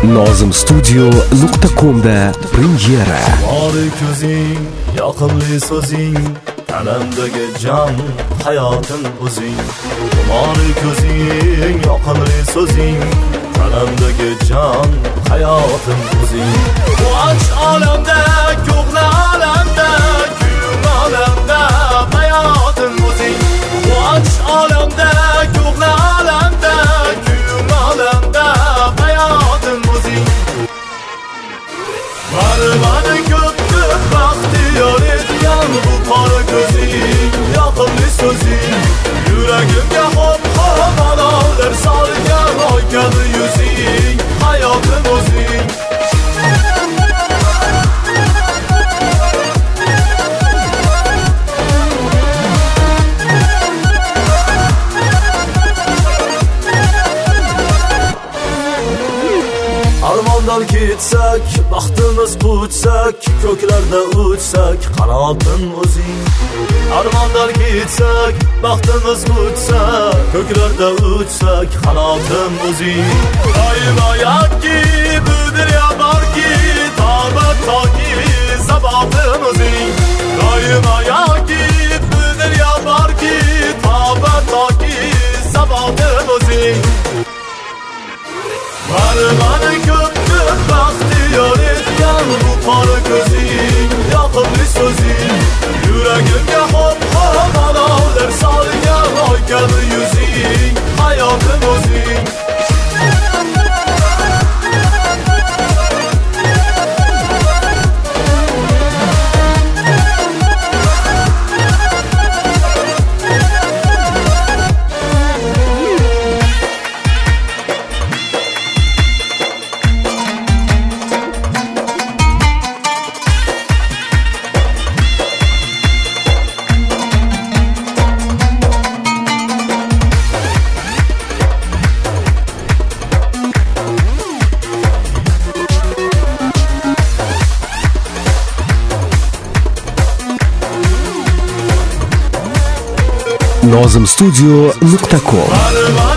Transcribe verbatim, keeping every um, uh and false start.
nozim studio nuqta com'da premyera. Bori ko'zing, yoqimli so'zing, tanamdagi jon, hayotim o'zing. Bori ko'zing, yoqimli so'zing, tanamdagi jon, hayotim o'zing. Quvonch olamda, ko'ngli olamda, kuyim olamda, hayotim o'zing. Quvonch olamda, ko'ngli olamda, kuyim olamda, hayotim o'zing. Mani mani ko'p-ko'p baxtiyor etgan bu qora ko'zing, yoqimli so'zing, yuragimga hop-hop olovlar solgan oy kabi yuzing, hayotim o'zing. Armondan ketsak, baxtimiz quchsak, ko'klarda uchsak, qanotim o'zing. Armondan ketsak, baxtimiz quchsak, ko'klarda uchsak, qanotim o'zing. Doimo yoki bu dunyo borki, toba toki sabotim o'zing. Doimo yoki bu dunyo borki, toba toki sabotim o'zing. Mani mani ko'p-ko'p baxtiyor etgan bu qora ko'zing, yoqimli so'zing, yuragimga hop-hop olovlar solgan oy kabi yuzing, hayotim o'zing. nozim studio nuqta com